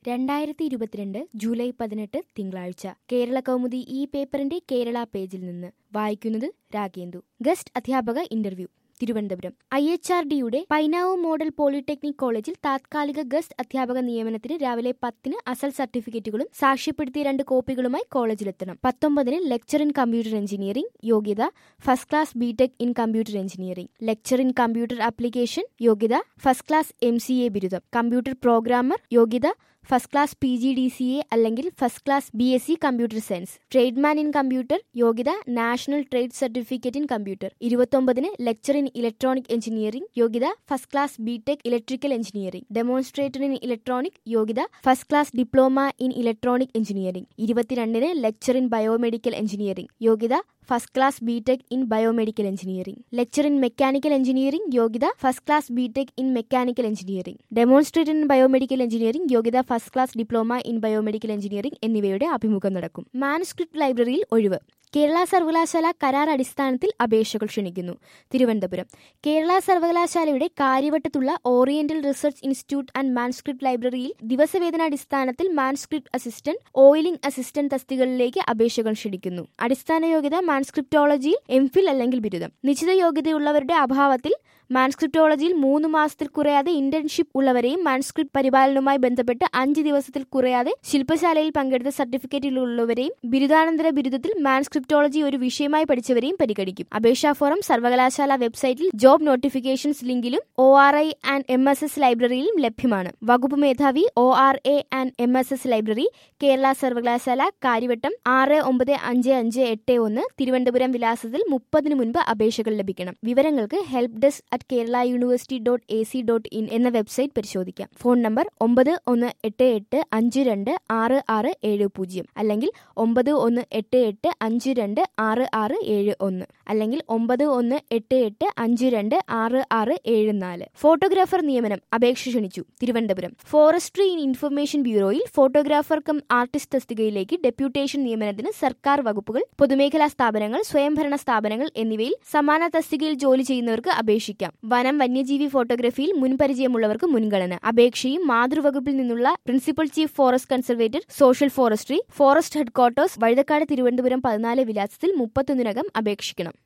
2022 July 18 തിങ്കളാഴ്ച കേരള കൗമുദി ഈ പേപ്പറിന്റെ കേരള പേജിൽ നിന്ന് വായിക്കുന്നത് രാഗേന്ദു. ഗസ്റ്റ് അധ്യാപക ഇന്റർവ്യൂ തിരുവനന്തപുരം. IHRDയുടെ പൈനാവ് മോഡൽ പോളിടെക്നിക് കോളേജിൽ താത്കാലിക ഗസ്റ്റ് അധ്യാപക നിയമനത്തിന് രാവിലെ 10-ന് അസൽ സർട്ടിഫിക്കറ്റുകളും സാക്ഷ്യപ്പെടുത്തിയ 2 കോപ്പികളുമായി കോളേജിലെത്തണം. 19-ന് ലെക്ചർ ഇൻ കമ്പ്യൂട്ടർ എഞ്ചിനീയറിംഗ് യോഗ്യത first class BTech in computer engineering, lecture in computer application യോഗ്യത ഫസ്റ്റ് ക്ലാസ് MCA ബിരുദം, കമ്പ്യൂട്ടർ പ്രോഗ്രാമർ യോഗ്യത ഫസ്റ്റ് ക്ലാസ് PGDCA അല്ലെങ്കിൽ first class BSc computer science, tradesman in computer യോഗ്യത national trade certificate in computer. 29-ന് lecture in electronic engineering യോഗ്യത first class BTech electrical engineering, demonstrator in electronic യോഗ്യത first class diploma in electronic engineering. 22-ന് lecture in biomedical engineering യോഗ്യത first class BTech in biomedical engineering, lecture in mechanical engineering യോഗ്യത first class BTech in mechanical engineering, demonstrator in biomedical engineering യോഗ്യത first class diploma in biomedical engineering എന്നിവയുടെ അഭിമുഖം നടക്കും. Manuscript ലൈബ്രറിയിൽ ഒഴിവ്. കേരള സർവകലാശാല കരാർ അടിസ്ഥാനത്തിൽ അപേക്ഷകൾ ക്ഷണിക്കുന്നു. തിരുവനന്തപുരം. കേരള സർവകലാശാലയുടെ കാര്യവട്ടത്തുള്ള oriental research institute and manuscript ലൈബ്രറിയിൽ ദിവസവേതനാടിസ്ഥാനത്തിൽ മാനുസ്ക്രിപ്റ്റ് അസിസ്റ്റന്റ്, ഓയിലിംഗ് അസിസ്റ്റന്റ് തസ്തികകളിലേക്ക് അപേക്ഷകൾ ക്ഷണിക്കുന്നു. അടിസ്ഥാന യോഗ്യത മാനുസ്ക്രിപ്റ്റോളജിയിൽ MPhil അല്ലെങ്കിൽ ബിരുദം. നിശ്ചിത യോഗ്യതയുള്ളവരുടെ അഭാവത്തിൽ മാനുസ്ക്രിപ്റ്റോളജിയിൽ 3 മാസത്തിൽ കുറയാതെ ഇന്റേൺഷിപ്പ് ഉള്ളവരെയും മാനുസ്ക്രിപ്റ്റ് പരിപാലനവുമായി ബന്ധപ്പെട്ട് 5 ദിവസത്തിൽ കുറയാതെ ശില്പശാലയിൽ പങ്കെടുത്ത സർട്ടിഫിക്കറ്റിലുള്ളവരെയും ബിരുദാനന്തര ബിരുദത്തിൽ മാനുസ്ക്രിപ്റ്റോളജി ഒരു വിഷയമായി പഠിച്ചവരെയും പരിഗണിക്കും. അപേക്ഷാ ഫോറം സർവകലാശാല വെബ്സൈറ്റിൽ ജോബ് നോട്ടിഫിക്കേഷൻസ് ലിങ്കിലും ORI ആൻഡ് MSS ലൈബ്രറിയിലും ലഭ്യമാണ്. വകുപ്പ് മേധാവി ORA and MSS library, Kerala സർവകലാശാല, കാര്യവട്ടം 695581 തിരുവനന്തപുരം വിലാസത്തിൽ 30-ന് മുൻപ് അപേക്ഷകൾ ലഭിക്കണം. വിവരങ്ങൾക്ക് ഹെൽപ്പ് ഡെസ്ക് keralauniversity.ac.in എന്ന വെബ്സൈറ്റ് പരിശോധിക്കാം. ഫോൺ നമ്പർ 9188526670 അല്ലെങ്കിൽ 9188526671 അല്ലെങ്കിൽ 9188526674. ഫോട്ടോഗ്രാഫർ നിയമനം അപേക്ഷ ക്ഷണിച്ചു. തിരുവനന്തപുരം. ഫോറസ്ട്രി ഇൻ ഇൻഫർമേഷൻ ബ്യൂറോയിൽ ഫോട്ടോഗ്രാഫർ കം ആർട്ടിസ്റ്റ് തസ്തികയിലേക്ക് ഡെപ്യൂട്ടേഷൻ നിയമനത്തിന് സർക്കാർ വകുപ്പുകൾ, പൊതുമേഖലാ സ്ഥാപനങ്ങൾ, സ്വയംഭരണ സ്ഥാപനങ്ങൾ എന്നിവയിൽ സമാന തസ്തികയിൽ ജോലി ചെയ്യുന്നവർക്ക് അപേക്ഷിക്കാം. വനം, വന്യജീവി ഫോട്ടോഗ്രഫിയിൽ മുൻപരിചയമുള്ളവർക്ക് മുൻഗണന. അപേക്ഷയും മാതൃവകുപ്പിൽ നിന്നുള്ള principal chief forest conservator, social forestry, forest headquarters, Vazhuthacaud, Thiruvananthapuram 14 വിലാസത്തിൽ 31-നകം അപേക്ഷിക്കണം.